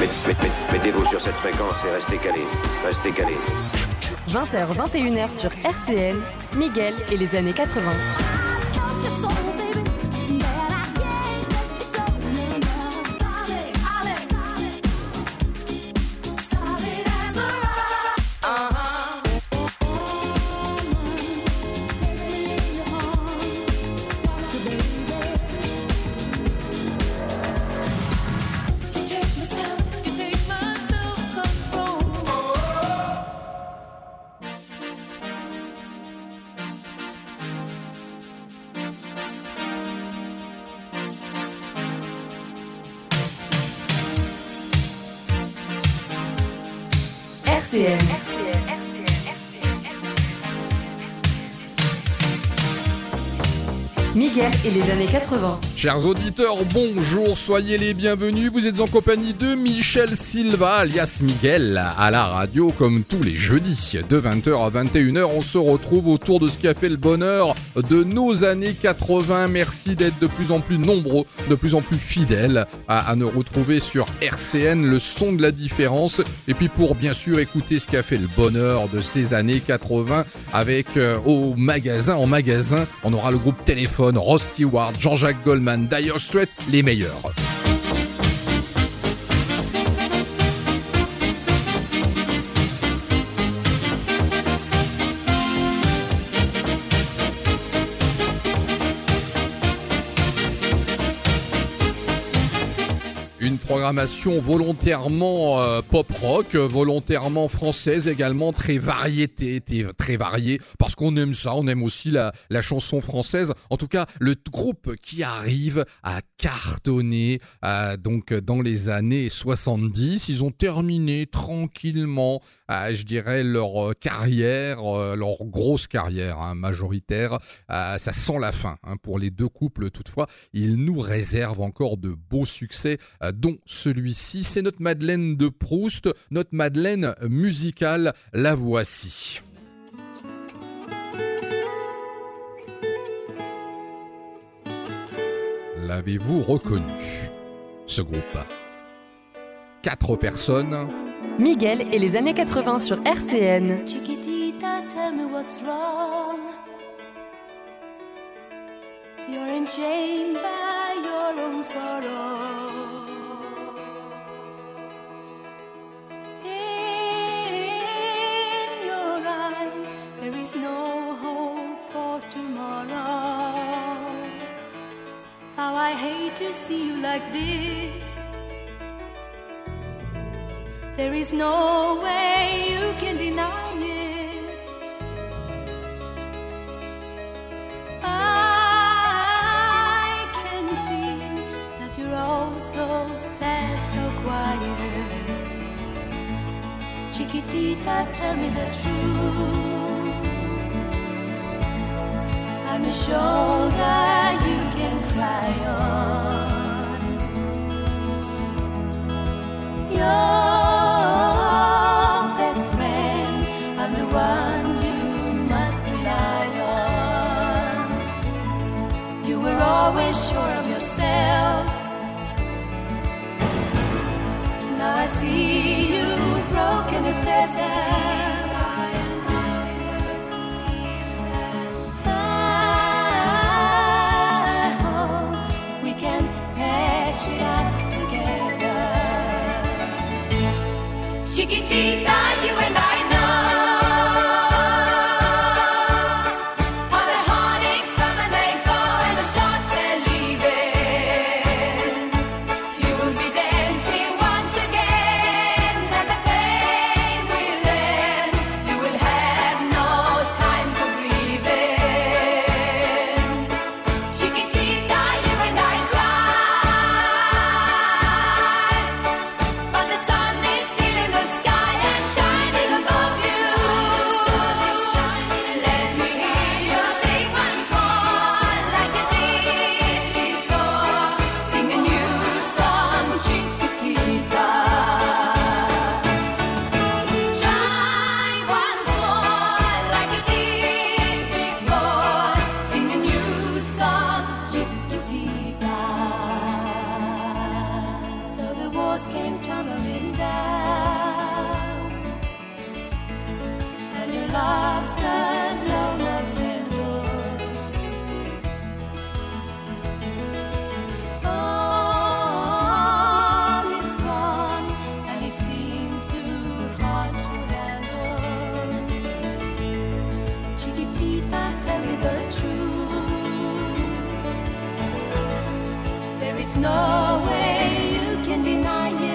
Mettez-vous sur cette fréquence et restez calés. Restez calés. 20h, 21h sur RCN, Miguel et les années 80. RCN. Miguel et les années 80. Chers auditeurs, bonjour, soyez les bienvenus. Vous êtes en compagnie de Michel Silva, alias Miguel, à la radio comme tous les jeudis. De 20h à 21h, on se retrouve autour de ce qui a fait le bonheur de nos années 80. Merci d'être de plus en plus nombreux, de plus en plus fidèles à nous retrouver sur RCN, le son de la différence. Et puis pour bien sûr écouter ce qui a fait le bonheur de ces années 80 avec en magasin, on aura le groupe Téléphone, Ross Stewart, Jean-Jacques Goldman, Dire Straits, les meilleurs. Une programmation volontairement pop-rock, volontairement française également, très variée, parce qu'on aime ça, on aime aussi la chanson française. En tout cas, le groupe qui arrive à cartonner donc dans les années 70, ils ont terminé tranquillement, je dirais, leur carrière, leur grosse carrière majoritaire. Ça sent la fin pour les deux couples toutefois. Ils nous réservent encore de beaux succès, dont celui-ci, c'est notre Madeleine de Proust, notre Madeleine musicale, la voici. L'avez-vous reconnu, ce groupe? 4 personnes. Miguel et les années 80 sur RCN. Chiquitita, tell me what's wrong. You're enchained by your own sorrow. In your eyes, there is no hope for tomorrow. How I hate to see you like this. There is no way you can deny it. I can see that you're all so sad, so quiet. Chiquitita, tell me the truth. I'm a shoulder you can cry on. Your best friend, I'm the one you must rely on. You were always sure of yourself. Now I see you broken and desert. Chiquitita, you and I know how the heartaches come and they go and the stars they're leaving. You will be dancing once again and the pain will end. You will have no time for grieving. Chiquitita, you and I cry, but the sun is still in the sky and shining walls came tumbling down, and your love said no, not endure. All is gone, and it seems too hard to handle. Chiquitita, tell me the truth. There is no way you can deny it.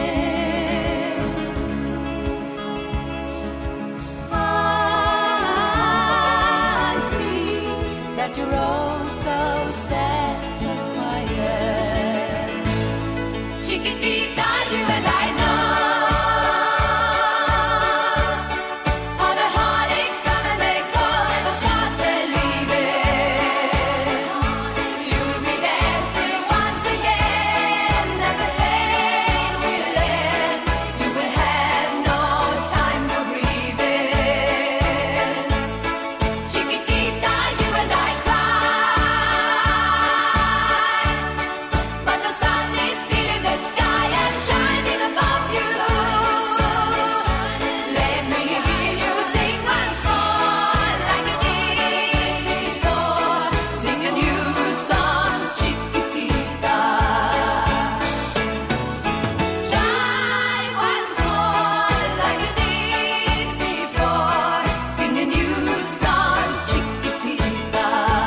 I see that you're all so sad, so quiet. Chiquitita, you and I know all the heartaches come and they go, and the scars they're leaving. You'll be dancing once again, and the pain will end. You will have no time for grieving. Chiquitita, you and I cry, but the sun is still in the sky and shining above you. Let me hear you sing once more like you did before. Sing a new song, Chiquitita. Try once more like you did before. Sing a new song, Chiquitita.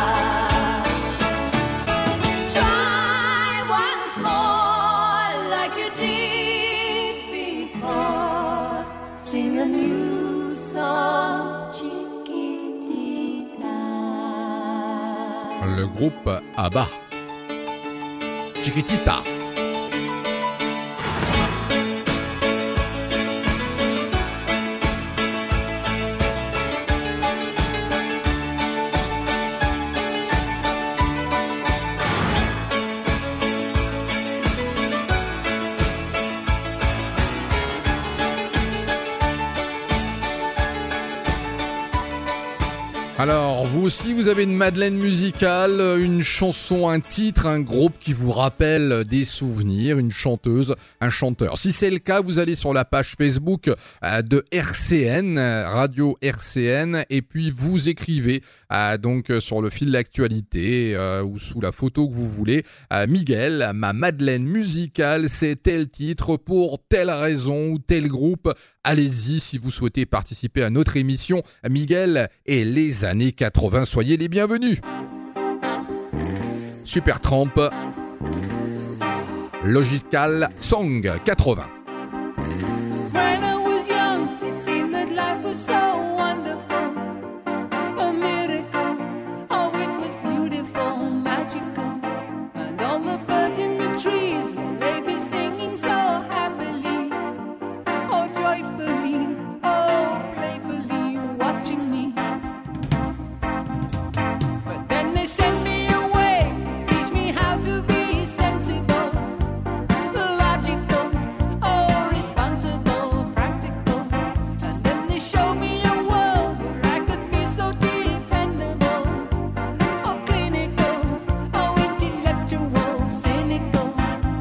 Try once more like you did before. Sing a new song, Chiquitita. Le groupe ABBA. Chiquitita. Alors, vous aussi, vous avez une Madeleine musicale, une chanson, un titre, un groupe qui vous rappelle des souvenirs, une chanteuse, un chanteur. Si c'est le cas, vous allez sur la page Facebook de RCN, Radio RCN, et puis vous écrivez donc sur le fil d'actualité ou sous la photo que vous voulez, Miguel, ma Madeleine musicale, c'est tel titre pour telle raison ou tel groupe. Allez-y si vous souhaitez participer à notre émission Miguel et les années 80. Soyez les bienvenus. Supertramp, Logical Song 80. When I was young, it seemed that life was so wonderful, a miracle. Oh, it was beautiful, magical, and all the birds in the trees, they be singing so happily, oh joyfully, oh playfully, watching me. But then they sent me away to teach me how to be sensible, logical, oh responsible, practical. And then they showed me a world where I could be so dependable, oh clinical, oh intellectual, cynical.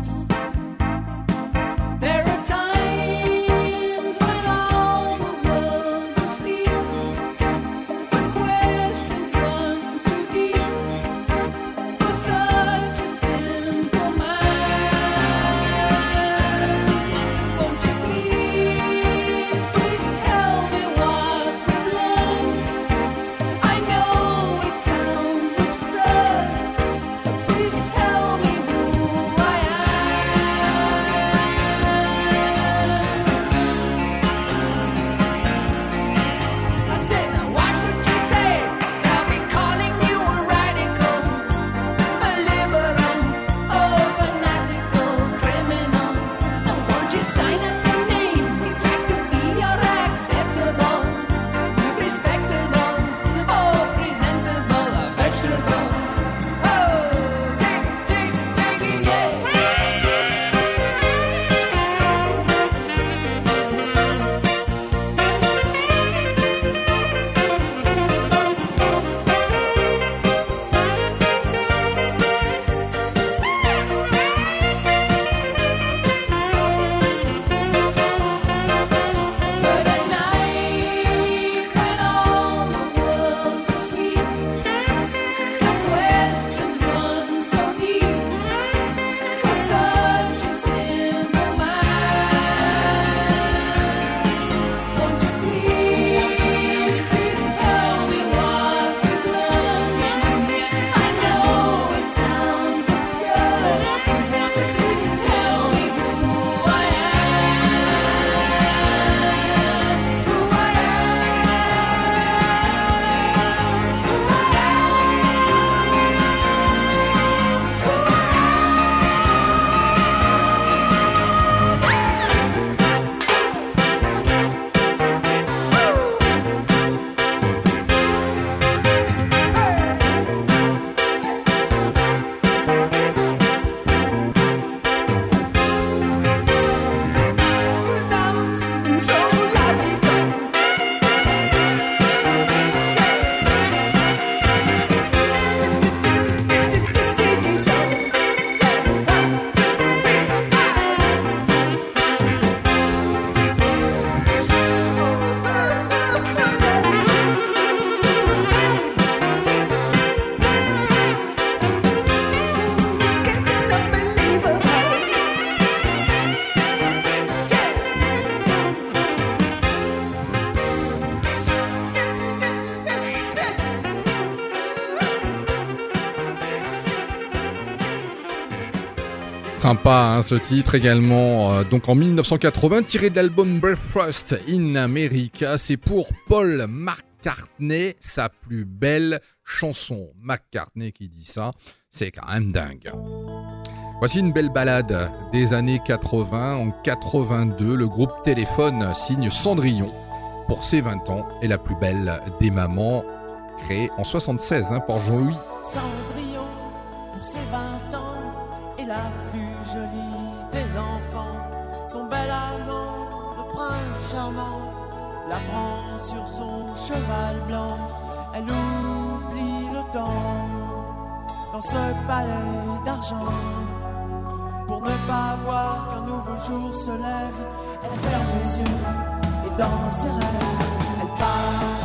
Sympa, hein, ce titre également. Donc en 1980, tiré de l'album Breakfast in America, c'est pour Paul McCartney, sa plus belle chanson. McCartney qui dit ça, c'est quand même dingue. Voici une belle balade des années 80. En 82, le groupe Téléphone signe Cendrillon pour ses 20 ans et la plus belle des mamans, créée en 76 par Jean-Louis. Cendrillon pour ses 20 ans et la plus jolie des enfants. Son bel amant, le prince charmant, la prend sur son cheval blanc. Elle oublie le temps dans ce palais d'argent. Pour ne pas voir qu'un nouveau jour se lève, elle ferme les yeux et dans ses rêves, elle part.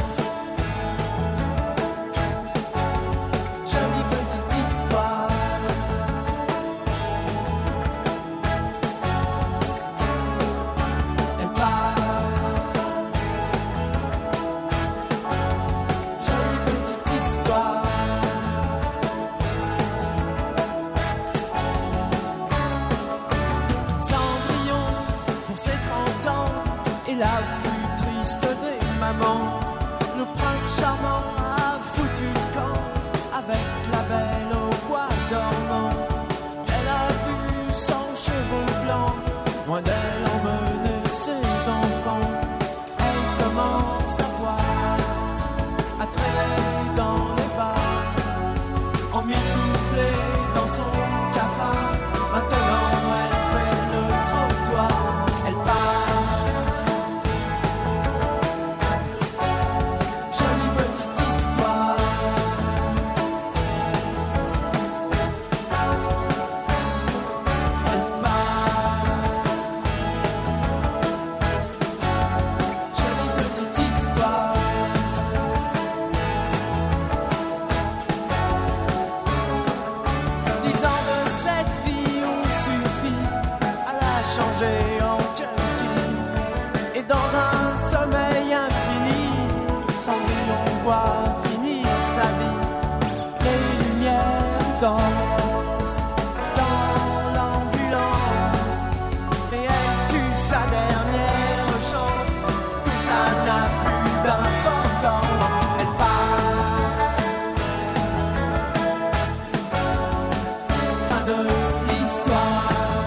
Jolie petite histoire. Elle part. Jolie petite histoire. Cendrillon pour ses 30 ans et la plus triste des mamans. Le prince charmant a foutu le camp avec la belle au bois dormant. Elle a vu son cheveu blanc, loin d'elle emmener ses enfants. Elle commence à boire, à traîner dans les bars, emmitouflée dans son cafard. Maintenant elle fait le trottoir, elle part. Jolie petite histoire. Elle part. Jolie petite histoire. 10 ans de cette vie ont suffi à la changer en junkie. Et dans un sommeil infini, Cendrillon voit finir sa vie. Les lumières dansent dans l'ambulance, et elle tue sa dernière chance. Tout ça n'a plus d'importance. Elle part. Fin de l'histoire.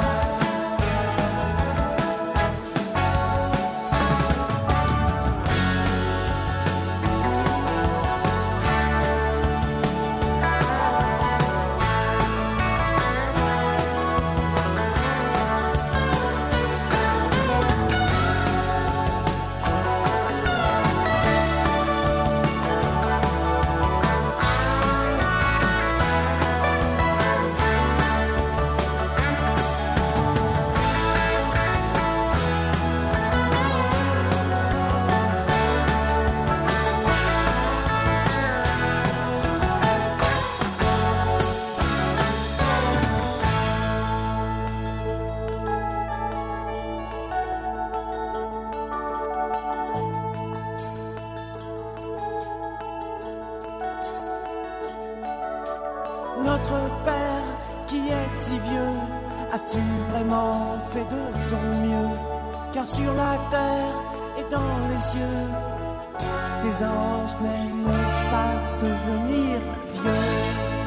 Notre Père qui est si vieux, as-tu vraiment fait de ton mieux? Car sur la terre et dans les cieux, tes anges n'aiment pas devenir vieux.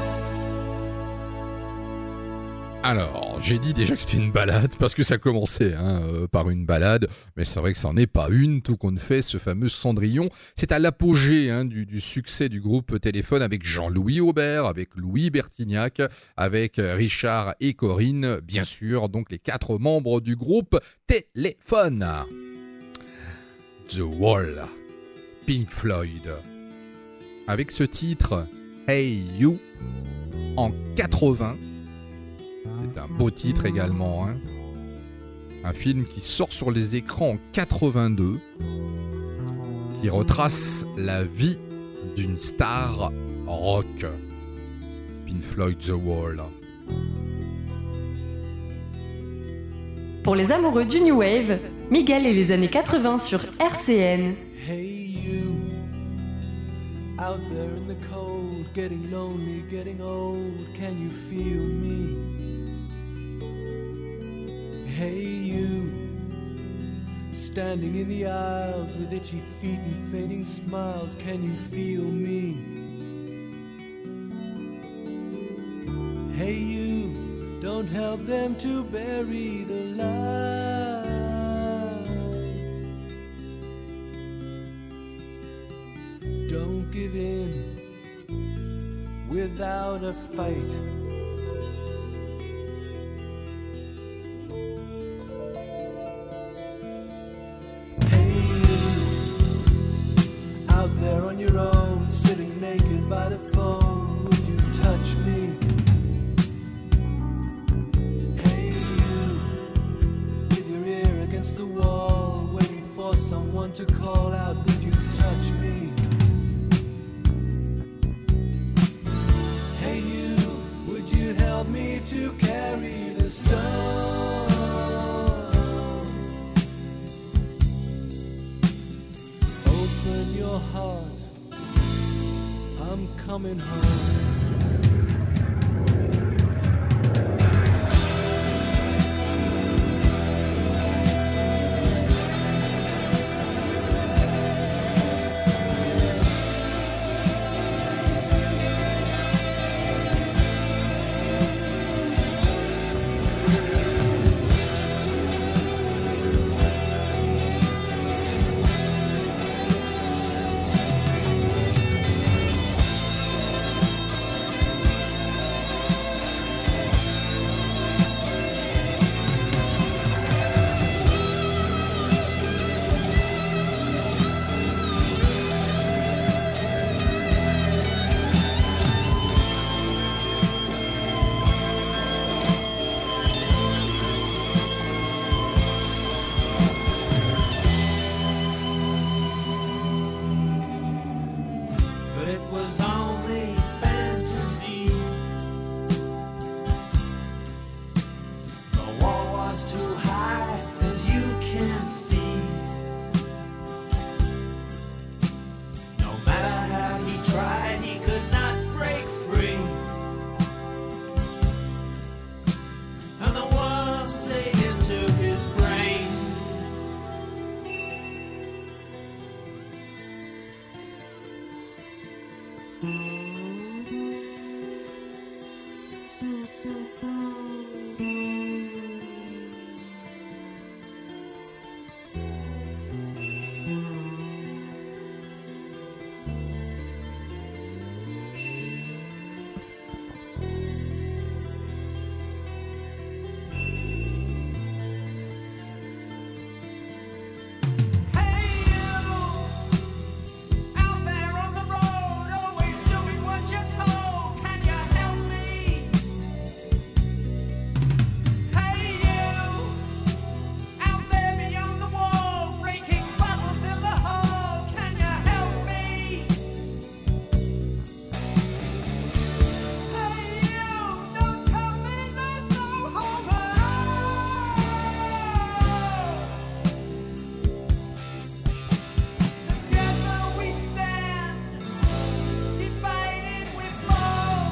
Alors, j'ai dit déjà que c'était une balade, parce que ça commençait par une balade, mais c'est vrai que ça n'en est pas une, tout compte fait, ce fameux Cendrillon. C'est à l'apogée du succès du groupe Téléphone, avec Jean-Louis Aubert, avec Louis Bertignac, avec Richard et Corinne, bien sûr, donc les 4 membres du groupe Téléphone. The Wall, Pink Floyd, avec ce titre Hey You, en 80. C'est un beau titre également. Un film qui sort sur les écrans en 82, qui retrace la vie d'une star rock. Pink Floyd, The Wall. Pour les amoureux du New Wave, Miguel et les années 80 sur RCN. Hey you, out there in the cold, getting lonely, getting old, can you feel me? Hey you, standing in the aisles with itchy feet and fading smiles, can you feel me? Hey you, don't help them to bury the light. Don't give in without a fight. Out there on your own, sitting naked by the phone, would you touch me? Hey you, with your ear against the wall, waiting for someone to call out, would you touch me? Hey you, would you help me to carry the stone? Open your heart, I'm coming home. But it was only fantasy. The wall was too high, as you can see. No matter how he tried, he could not break free. And the ones they into his brain. Hey you, out there on the road, always doing what you're told. Can you help me? Hey you, out there beyond the wall, breaking bottles in the hall. Can you help me? Hey you, don't tell me there's no hope at all. Together we stand, divided we fall.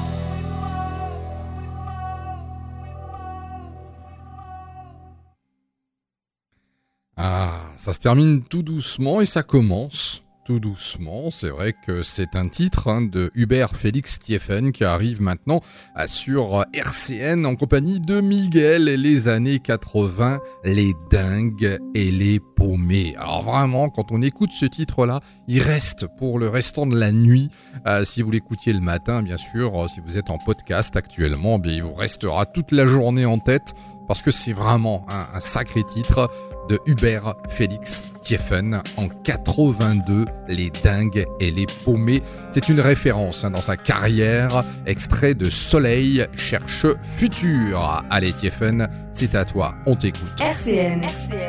Ah, ça se termine tout doucement et ça commence tout doucement. C'est vrai que c'est un titre de Hubert Félix Thieffen qui arrive maintenant sur RCN en compagnie de Miguel et les années 80, les dingues et les paumés. Alors vraiment, quand on écoute ce titre-là, il reste pour le restant de la nuit. Si vous l'écoutiez le matin, bien sûr, si vous êtes en podcast actuellement, bien, il vous restera toute la journée en tête parce que c'est vraiment un sacré titre de Hubert Félix Thieffen en 82, les dingues et les paumés. C'est une référence dans sa carrière, extrait de Soleil cherche futur. Allez Thieffen, c'est à toi, on t'écoute. RCN.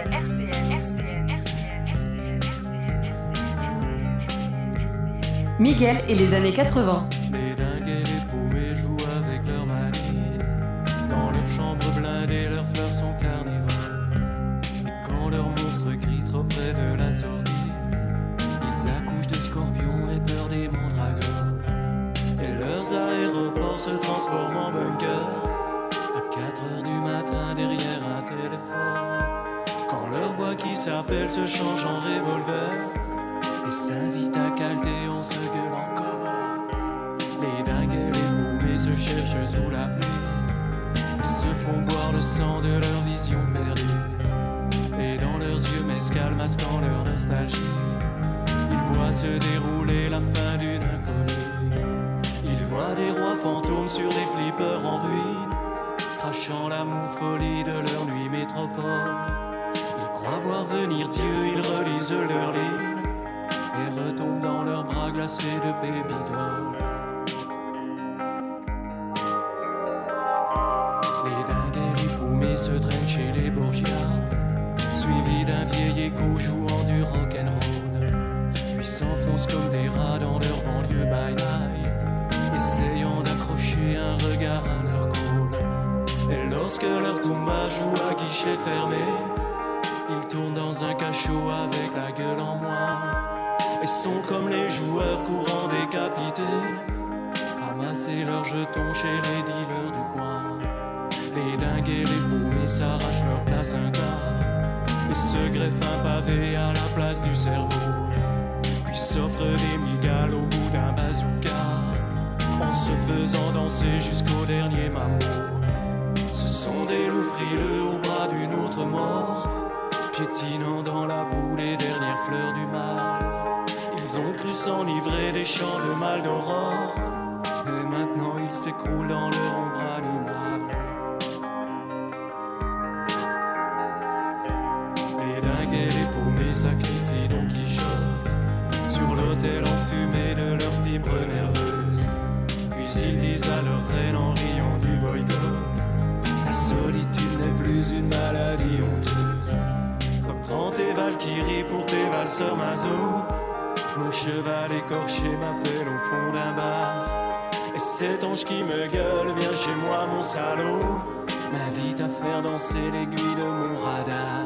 Miguel et les années 80. Les dingues et les paumés jouent avec leur manie. Dans leur chambre blindée, leurs fleurs sont carnivores. Et quand leur monstre crie trop près de la sortie, ils accouchent de scorpions et peur des mandragores. Et leurs aéroports se transforment en bunkers. À 4 heures du matin derrière un téléphone. téléphone. Quand leur voix qui s'appelle se change en revolver et s'invite à calter en se gueulant comme les dingues et les paumés se cherchent sous la pluie et se font boire le sang de leur vision perdue. Et dans leurs yeux mescales masquant leur nostalgie, ils voient se dérouler la fin d'une inconnue. Ils voient des rois fantômes sur des flippers en ruine, crachant l'amour folie de leur nuit métropole. Ils croient voir venir Dieu, ils relisent leurs lignes et retombent dans leurs bras glacés de baby doll. Les dingues et les paumés se traînent chez les Borgia, suivis d'un vieil écho jouant du rock'n'roll. Puis s'enfoncent comme des rats dans leur banlieue by night, essayant d'accrocher un regard à leur call. Et lorsque leur tomba joue à guichet fermé, ils tournent dans un cachot avec la gueule en moins et sont comme les joueurs courants décapités, ramasser leurs jetons chez les dealers du coin. Les dingues et les paumés s'arrachent leur placenta et se greffent un pavé à la place du cerveau, puis s'offrent des migales au bout d'un bazooka en se faisant danser jusqu'au dernier mammot. Ce sont des loups frileux au bras d'une autre mort, piétinant dans la boue les dernières fleurs du mal. Ils ont cru s'enivrer des champs de mal d'aurore, et maintenant ils s'écroulent dans leur ombre animale. Les dingues et les paumés sacrifient Don Quichotte sur l'autel enfumé de leurs fibres nerveuses. Puis ils disent à leur reine en riant du boycott: la solitude n'est plus une maladie honteuse. Reprends tes valkyries pour tes valseurs maso. Mon cheval écorché m'appelle au fond d'un bar, et cet ange qui me gueule, viens chez moi mon salaud, m'invite à faire danser l'aiguille de mon radar.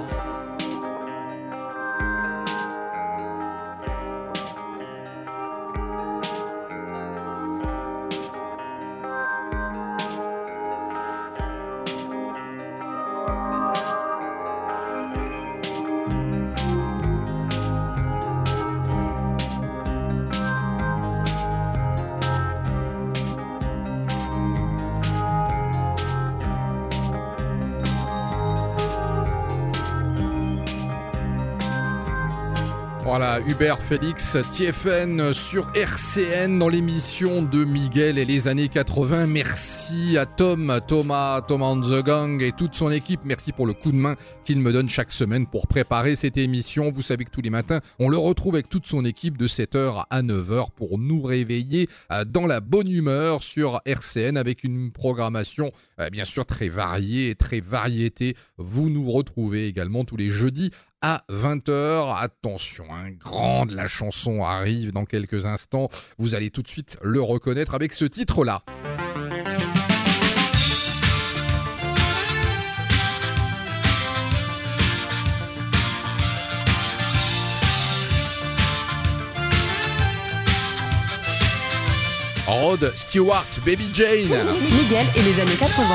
Voilà, Hubert Félix, TFN sur RCN dans l'émission de Miguel et les années 80. Merci à Thomas and the Gang et toute son équipe. Merci pour le coup de main qu'il me donne chaque semaine pour préparer cette émission. Vous savez que tous les matins, on le retrouve avec toute son équipe de 7h à 9h pour nous réveiller dans la bonne humeur sur RCN avec une programmation bien sûr très variée et très variété. Vous nous retrouvez également tous les jeudis à 20h. Attention, grande, la chanson arrive dans quelques instants. Vous allez tout de suite le reconnaître avec ce titre-là. Rod Stewart, Baby Jane. Miguel et les années 80.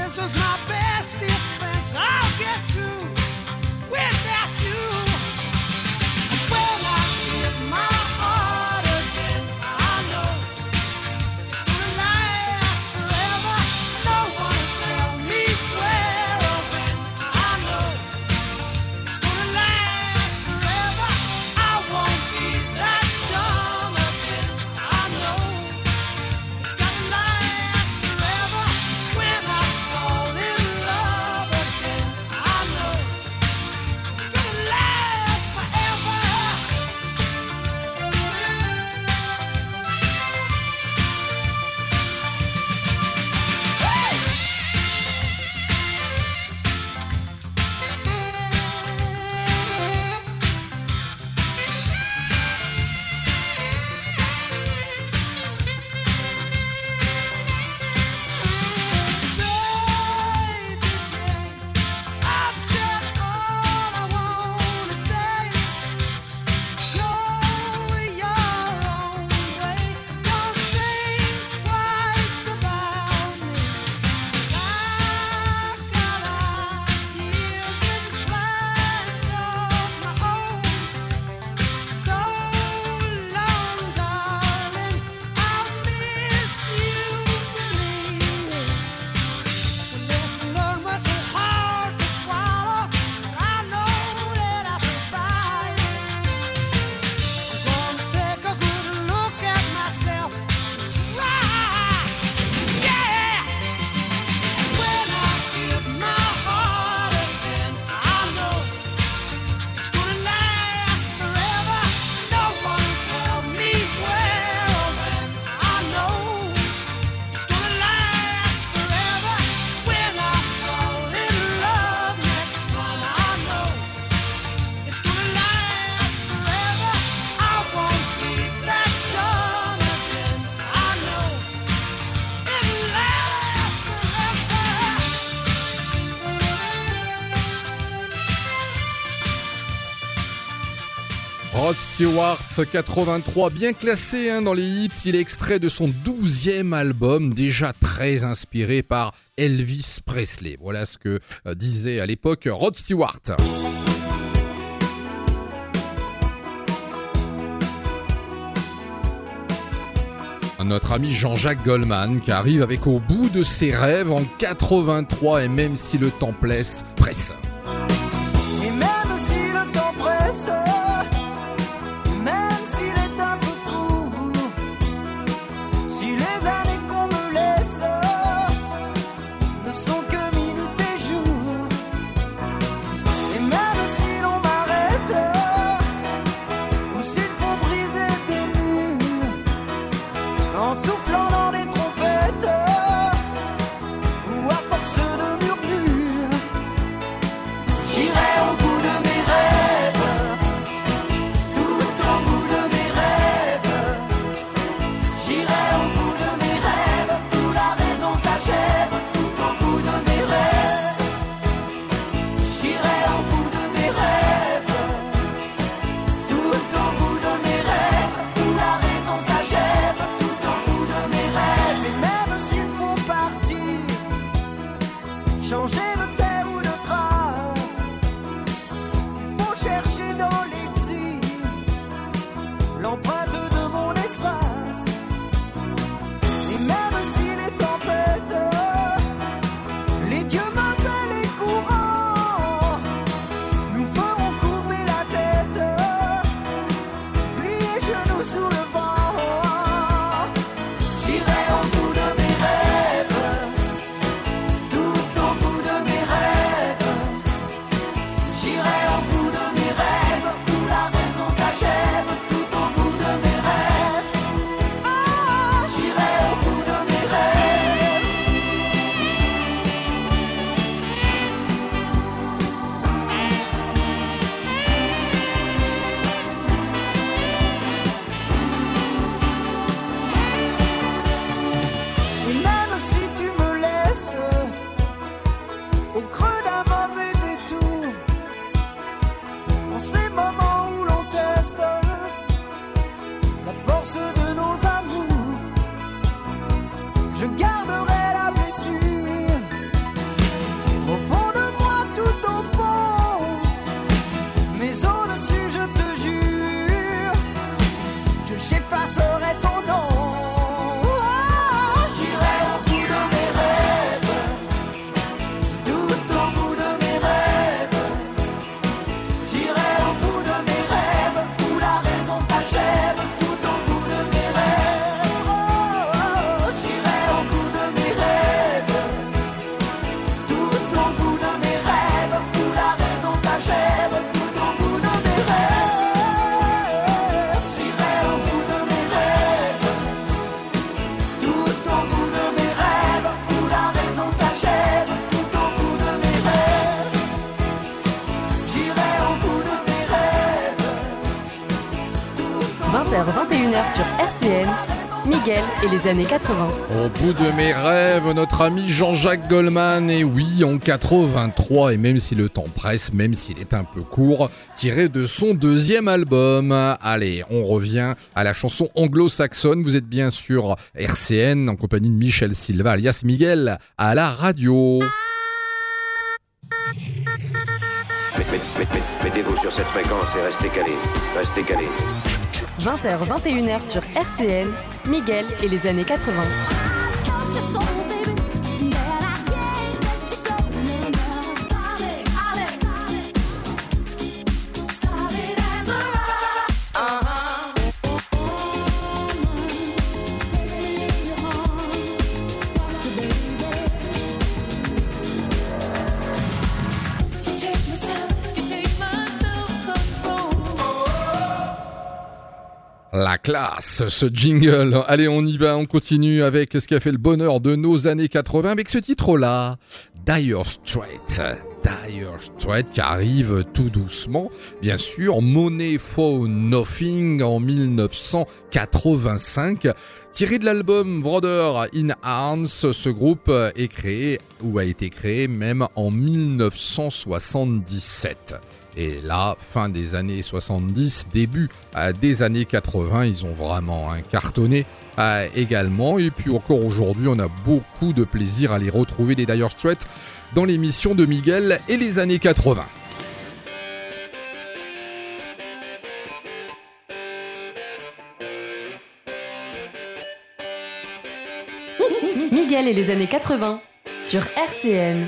Silence is my best defense. I'll get through without you. When I give my heart again, I know it's gonna last forever. No one tell me where or when. I know it's gonna last forever. I won't be that dumb again. I know it's gonna last forever. When I fall in love again, I know it's gonna last forever. Baby Jane, I've said all I wanna say. Go your own way. Don't think twice about me. 'Cause I've got ideas and plans of my own. So long, darling, I'll miss you, believe me. The lesson learned was so hard to swallow, but I know that I'll survive. I'm gonna take a good look at myself and cry. Yeah! When I give my heart again, I know it's gonna last forever. No one tell me where or when. I know it's gonna last forever. When I fall in love next time, I know it's gonna last forever. I won't be that dumb again. I know it'll last forever. Rod Stewart, 83, bien classé dans les hits. Il est extrait de son 12e album, déjà très inspiré par Elvis Presley. Voilà ce que disait à l'époque Rod Stewart. Notre ami Jean-Jacques Goldman qui arrive avec Au bout de ses rêves en 83, et même si le temps presse. Et même si le temps presse, même s'il est un peu court, si les années qu'on me laisse ne sont que minutes et jours, et même si l'on m'arrête, ou s'il faut briser des murs, en soufflant dans des trompettes, ou à force de murmures, j'irai au bout de mes rêves, tout au bout de mes rêves. J'irai au bout de mes rêves, où la raison s'achève, tout au bout de mes rêves. J'irai au bout de mes rêves, tout au bout de mes rêves, où la raison s'achève, tout au bout de mes rêves. Et même s'il faut partir, changer de terre ou de trace, s'il faut chercher dans l'exil l'empreinte de mon espace, et même si les tempêtes, les dieux m'appellent les courants, nous ferons courber la tête, plier genoux sous le vent. J'irai au bout de mes rêves, tout au bout de mes rêves. J'irai au bout de mes rêves, où la raison s'achève, tout au bout de mes rêves. Ah, j'irai au bout de mes rêves. Et même si tu me laisses au creux d'un mauvais détour, en ces moments où l'on teste la force de nos amours, je garderai la blessure sur RCN, Miguel et les années 80. Au bout de mes rêves, notre ami Jean-Jacques Goldman, et oui, en 83, et même si le temps presse, même s'il est un peu court, tiré de son deuxième album. Allez, on revient à la chanson anglo-saxonne. Vous êtes bien sûr RCN, en compagnie de Michel Silva, alias Miguel, à la radio. Mettez-vous sur cette fréquence et restez calés. Restez calés. 20h, 21h sur RCN, Miguel et les années 80. La classe, ce jingle. Allez, on y va, on continue avec ce qui a fait le bonheur de nos années 80 avec ce titre-là, Dire Straits. Dire Straits qui arrive tout doucement. Bien sûr, Money for Nothing en 1985. Tiré de l'album Brother in Arms, ce groupe est créé, ou a été créé même en 1977. Et là, fin des années 70, début des années 80, ils ont vraiment cartonné également. Et puis encore aujourd'hui, on a beaucoup de plaisir à les retrouver, les Dire Straits, dans l'émission de Miguel et les années 80. Miguel et les années 80 sur RCN.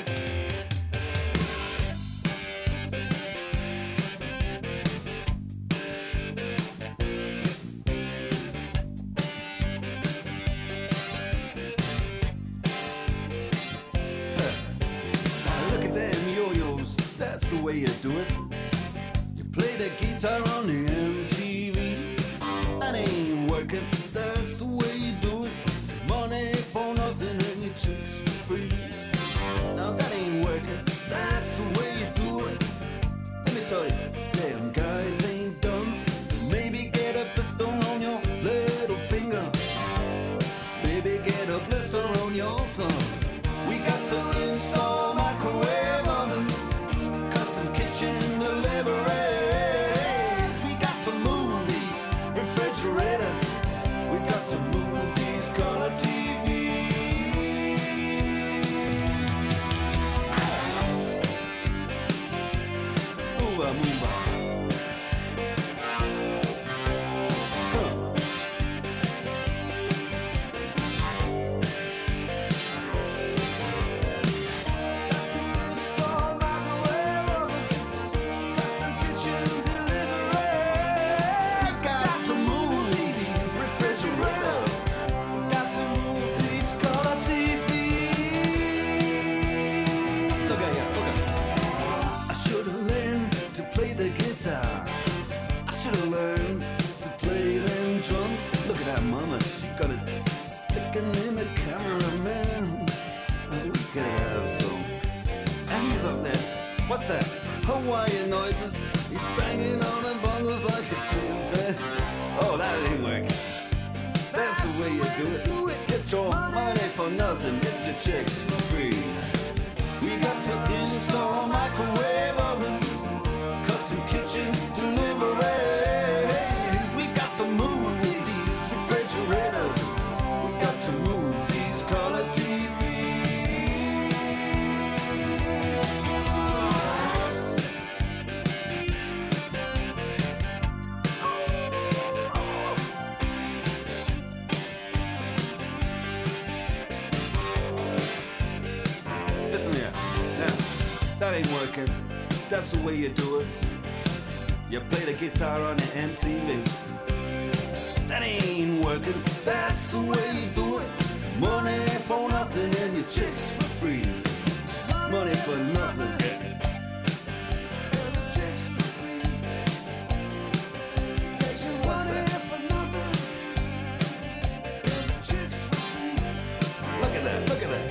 That's the way you do it. You play the guitar on the MTV. That ain't working. That's the way you do it. Money for nothing and your chicks for free. Money for nothing. Chicks for free. What's that? For nothing. Chicks for free. Look at that. Look at that.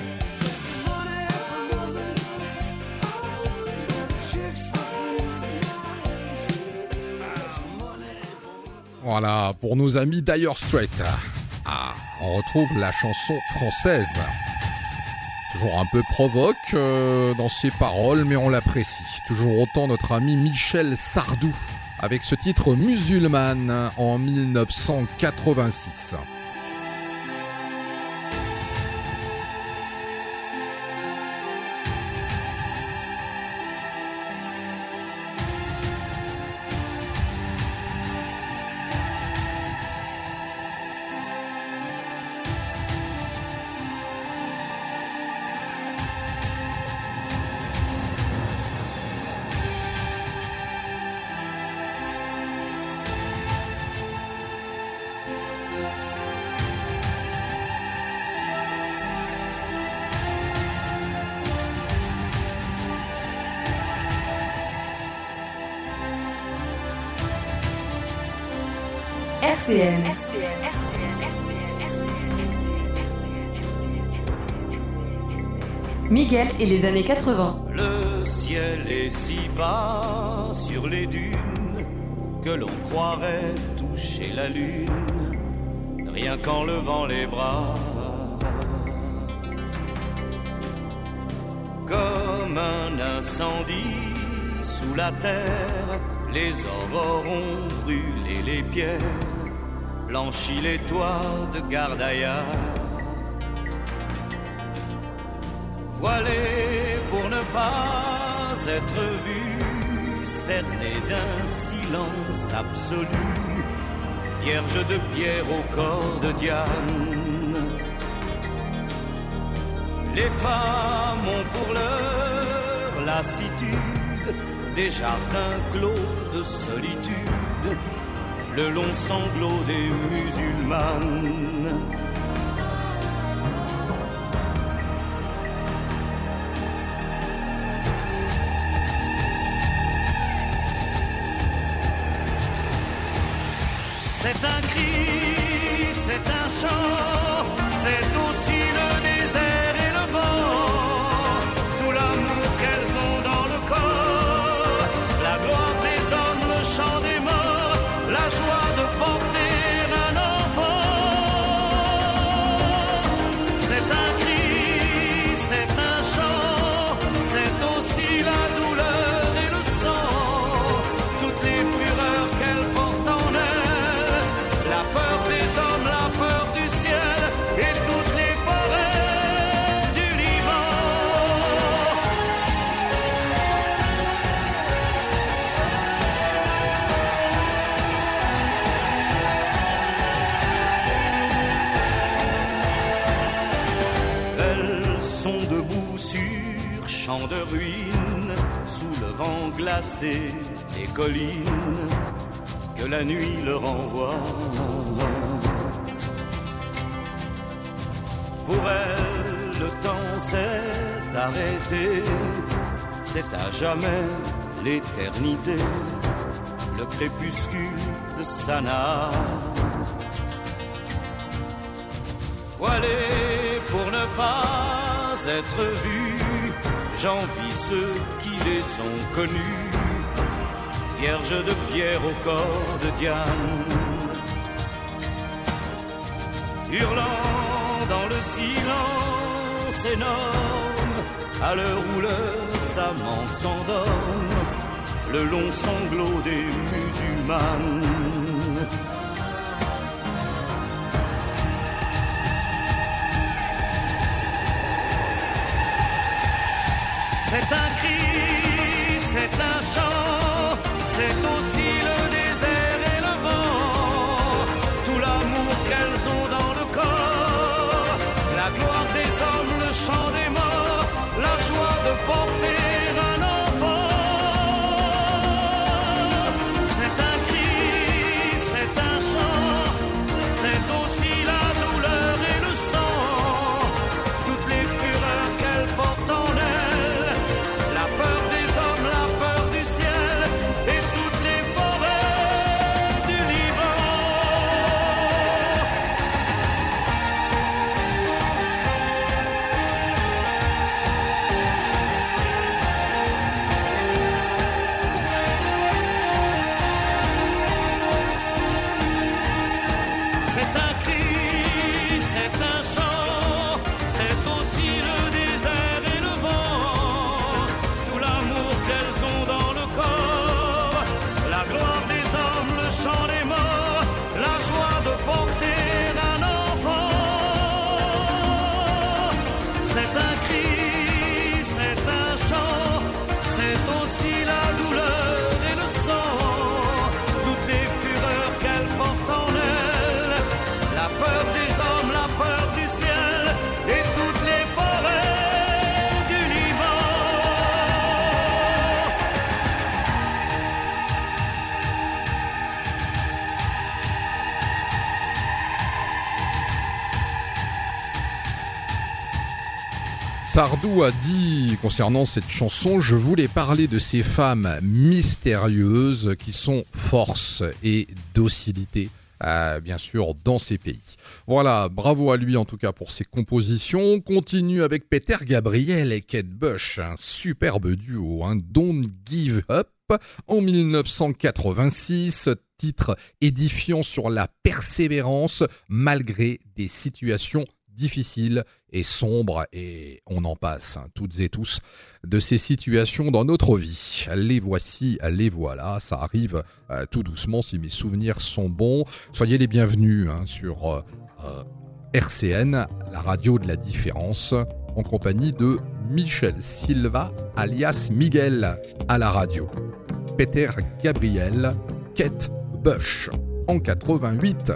Voilà, pour nos amis Dire Straits. Ah, on retrouve la chanson française. Toujours un peu provoque dans ses paroles, mais on l'apprécie. Toujours autant notre ami Michel Sardou, avec ce titre Musulmane en 1986. RCN. Miguel et les années 80. Le ciel est si bas sur les dunes que l'on croirait toucher la lune, rien qu'en levant les bras. Comme un incendie sous la terre, les aurores ont brûlé les pierres, blanchi les toits de Gardaïa. Voilé pour ne pas être vu, cerné d'un silence absolu, vierge de pierre au corps de Diane. Les femmes ont pour leur lassitude des jardins clos de solitude, le long sanglot des musulmanes. C'est un cri, c'est un chant, c'est aussi le désert et le vent, tout l'amour qu'elles ont dans le corps, la gloire des hommes, le chant des morts, la joie de porter un enfant. C'est un cri, c'est un chant, c'est aussi la douleur et le sang, toutes les fureurs qu'elles portent en elles, la peur des hommes, la peur du ciel et toutes les forêts du Liban. Elles sont debout sur champs de ruines, sous le vent glacé des collines que la nuit leur envoie. Pour elles, le temps s'est arrêté, c'est à jamais l'éternité, le crépuscule de Sanaa. Voilés pour ne pas être vus, j'envie ceux qui les ont connus, vierge de pierre au corps de Diane, hurlant dans le silence énorme, à l'heure où leurs amants s'endorment, le long sanglot des musulmanes. C'est un cri, c'est un chant, c'est aussi le désert et le vent, tout l'amour qu'elles ont dans le corps, la gloire des hommes, le chant des morts, la joie de porter un enfant. C'est un cri, c'est un chant, c'est aussi la douleur et le sang, toutes les fureurs qu'elles portent en elles, la peur des hommes, la peur du ciel et toutes les forêts du Liban. Sardou a dit concernant cette chanson, je voulais parler de ces femmes mystérieuses qui sont force et docilité, bien sûr, dans ces pays. Voilà, bravo à lui en tout cas pour ses compositions. On continue avec Peter Gabriel et Kate Bush, un superbe duo, Don't Give Up, en 1986, titre édifiant sur la persévérance malgré des situations difficiles et sombres, et on en passe, toutes et tous, de ces situations dans notre vie. Les voici, les voilà, ça arrive tout doucement si mes souvenirs sont bons. Soyez les bienvenus sur RCN, la radio de la différence, en compagnie de Michel Silva, alias Miguel, à la radio. Peter Gabriel, Kate Bush, en 88.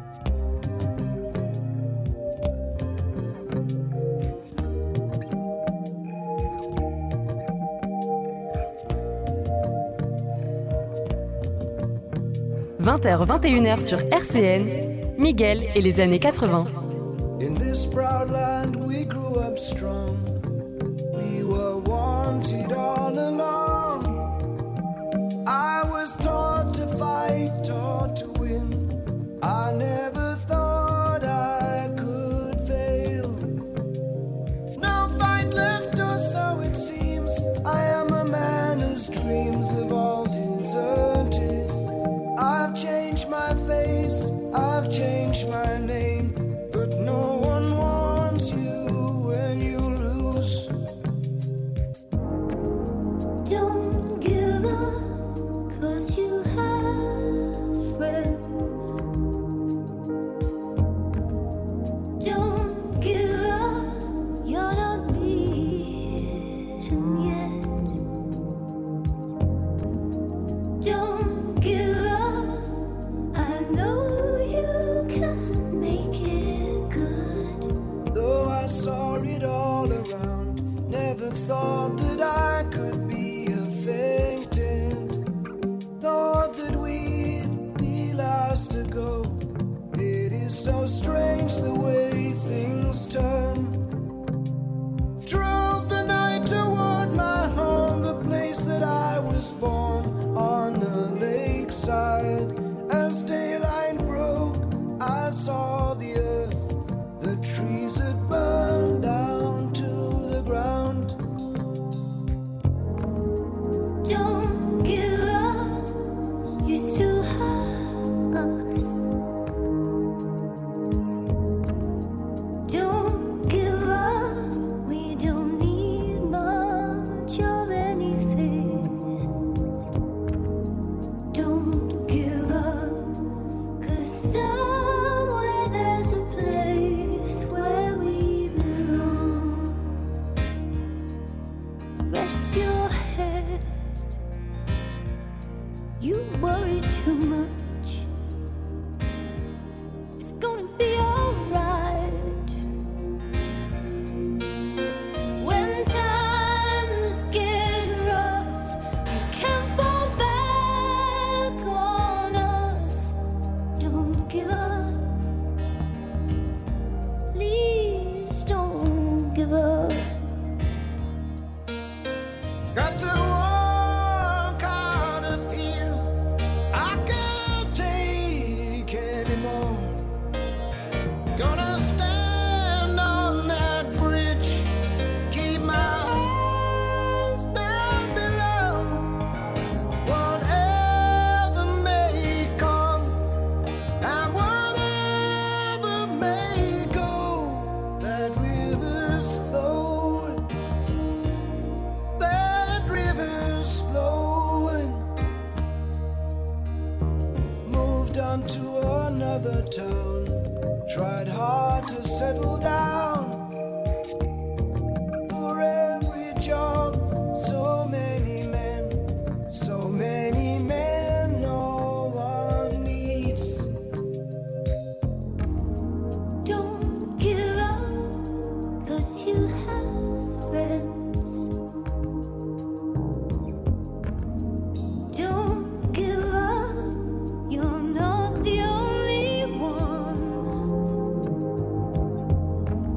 « 20h, 21h sur RCN, Miguel et les années 80. In this proud land we grew up strong. We were wanted all along. I was taught to fight, taught to win. I never thought I could fail. No fight left, or so it seems. I am a man whose dreams have all deserted. I've changed my face, I've changed my name, but no one wants you when you lose. Don't give up, 'cause you have friends. Don't give up, you're not beaten yet. Don't give up, I know you can make it good. Though I saw it all around, never thought that I could be a fainted. Thought that we'd be last to go. It is so strange the way things turn. Drove the night toward my home, the place that I was born, on the lakeside. As daylight broke, I saw the earth, the trees had burned down to the ground. Don't give up, you still have us. Don't give up, we don't need much of anything. Don't give up, 'cause somewhere there's a place where we belong. Rest your head, you worry too much. It's gonna be alright. When times get rough, you can't fall back on us. Don't give up, please don't give up. Got to walk out of here, I can't take anymore. Gonna stand on that bridge, keep my eyes down below. Whatever may come, and whatever may go, that river's flowing, that river's flowing. Moved on to another town, tried hard to settle down. For every job, so many men no one needs. Don't give up, 'cause you have friends. Don't give up, you're not the only one.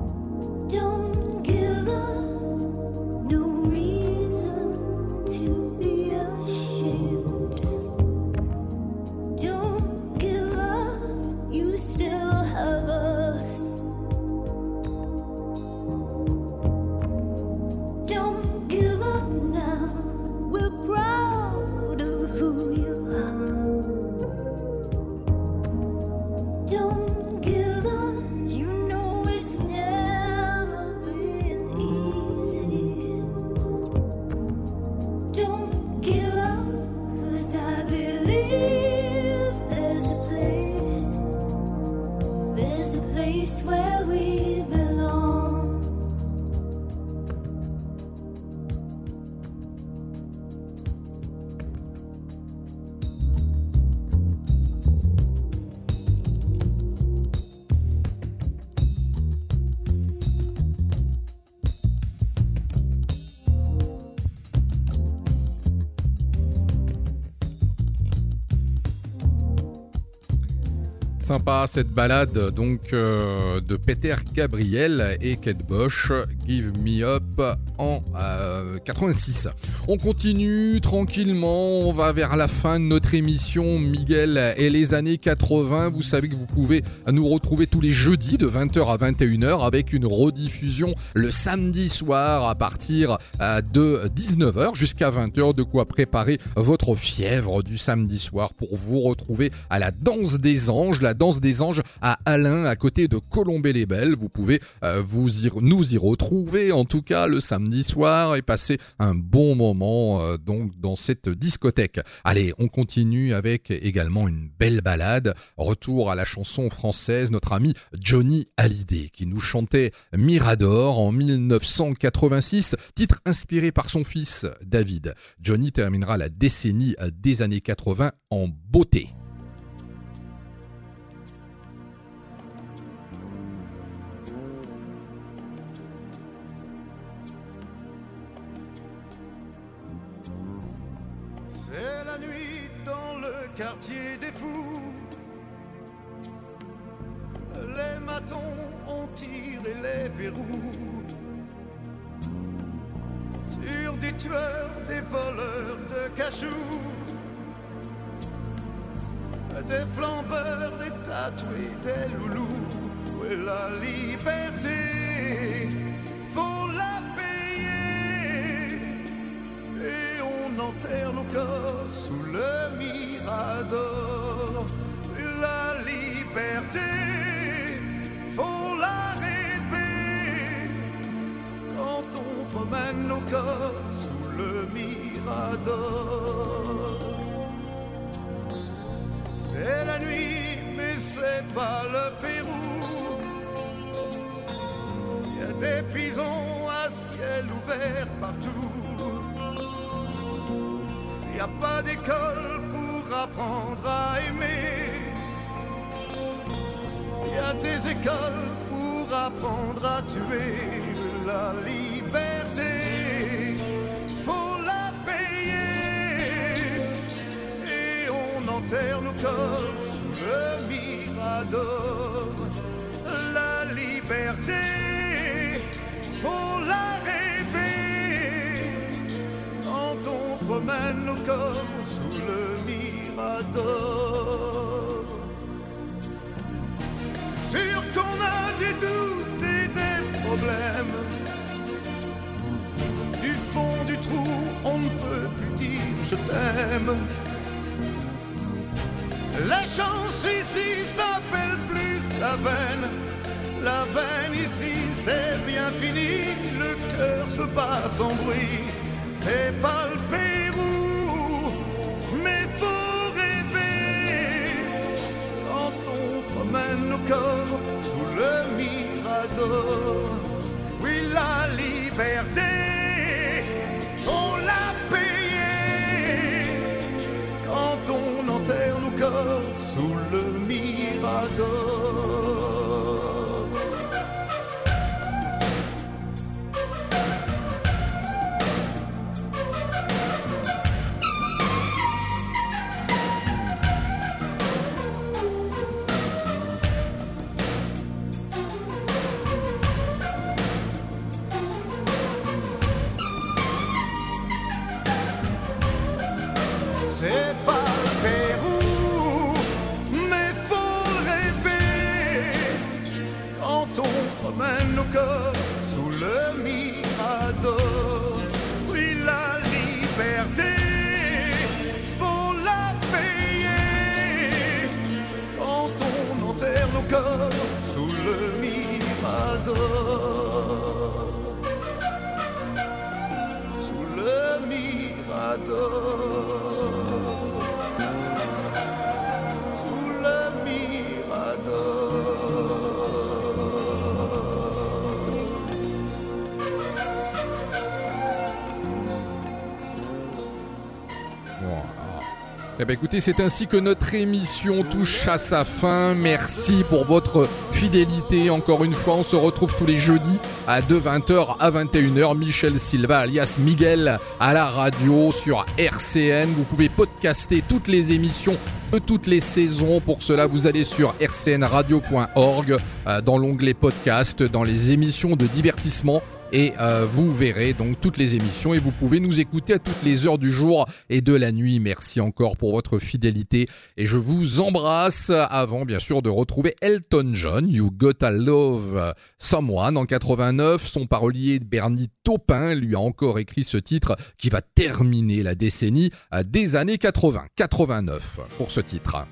sympa cette balade donc de Peter Gabriel et Kate Bush, Give Me Up en 86. On continue tranquillement, on va vers la fin de notre émission Miguel et les années 80. Vous savez que vous pouvez nous retrouver tous les jeudis de 20h à 21h avec une rediffusion le samedi soir à partir de 19h jusqu'à 20h, de quoi préparer votre fièvre du samedi soir pour vous retrouver à la Danse des Anges. La Danse des Anges à Alain, à côté de Colombey-les-Belles. Vous pouvez nous y retrouver en tout cas le samedi soir et passer un bon moment donc dans cette discothèque. Allez, on continue avec également une belle balade. Retour à la chanson française, notre ami Johnny Hallyday qui nous chantait Mirador en 1986, titre inspiré par son fils David. Johnny terminera la décennie des années 80 en beauté. C'est la nuit dans le quartier des fous. Les matons ont tiré les verrous sur des tueurs, des voleurs de cachous, des flambeurs, des tatoués, des loulous. Où est la liberté? Faut la payer. Et on enterre nos corps sous le mirador. La liberté, faut la rêver. Quand on promène nos corps sous le mirador. C'est la nuit, mais c'est pas le Pérou. Y a des prisons à ciel ouvert partout. Y a pas d'école pour apprendre à aimer. Y a des écoles pour apprendre à tuer. La liberté, faut la payer. Et on enterre nos corps sous le mirador. La liberté, faut la rêver. Quand on promène nos corps sous le mirador. Sûr qu'on a des doutes et des problèmes. Du fond du trou, on ne peut plus dire je t'aime. La chance ici s'appelle plus la veine. La veine ici c'est bien fini. Le cœur se bat sans bruit. C'est pas le Pérou, mais faut rêver. Quand on promène nos corps sous le mirador. Oui, la liberté, faut la payer. Quand on enterre nos corps sous le mirador. C'est pas le Pérou, mais faut rêver. Quand on promène nos corps sous le mirador. Oui, la liberté, faut la payer. Quand on enterre nos corps sous le mirador. Sous le mirador. Eh ben écoutez, c'est ainsi que notre émission touche à sa fin. Merci pour votre fidélité. Encore une fois, on se retrouve tous les jeudis de 20h à 21h. Michel Silva alias Miguel à la radio sur RCN. Vous pouvez podcaster toutes les émissions de toutes les saisons. Pour cela, vous allez sur rcnradio.org dans l'onglet podcast, dans les émissions de divertissement. Et vous verrez donc toutes les émissions et vous pouvez nous écouter à toutes les heures du jour et de la nuit. Merci encore pour votre fidélité et je vous embrasse avant bien sûr de retrouver Elton John, You Gotta Love Someone en 89. Son parolier Bernie Taupin lui a encore écrit ce titre qui va terminer la décennie des années 80, 89 pour ce titre.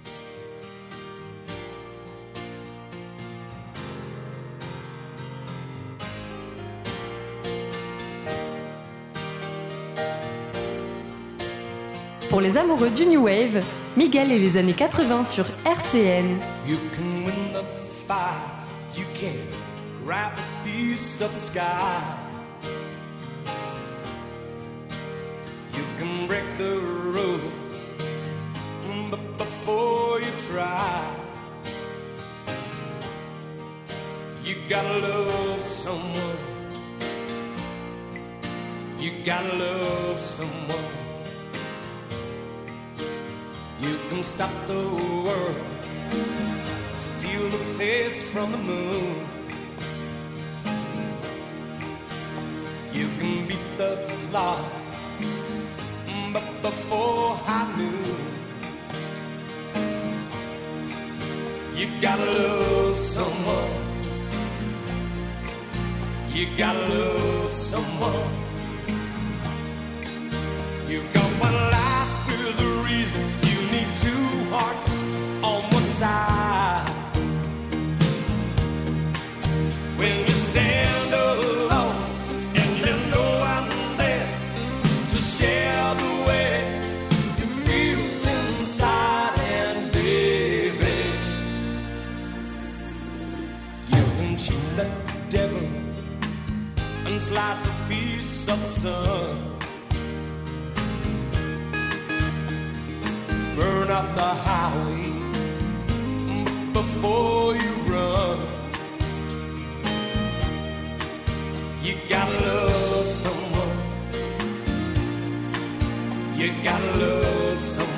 Pour les amoureux du New Wave, Miguel et les années 80 sur RCN. You can win the fight, you can grab a piece of the sky. You can break the rules, but before you try, you gotta love someone. You gotta love someone. You can stop the world, steal the face from the moon. You can beat the clock, but before high noon, you gotta love someone. You gotta love someone. You've got one life with a reason. Need two hearts on one side. When you stand alone and you know I'm there to share the way you feel inside, and baby, you can cheat the devil and slice a piece of the sun. Burn up the highway before you run. You gotta love someone. You gotta love someone.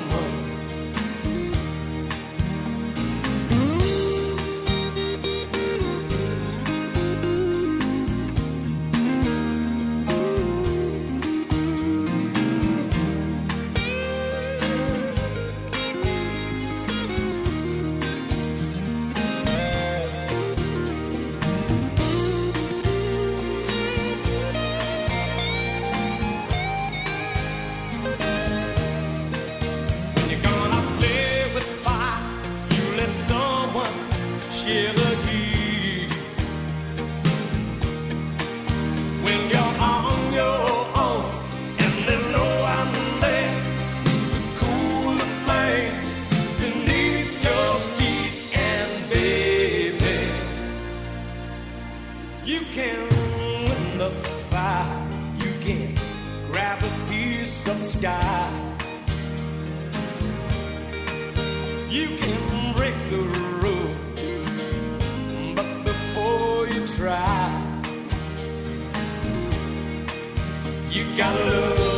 You can break the rules, but before you try, you gotta love.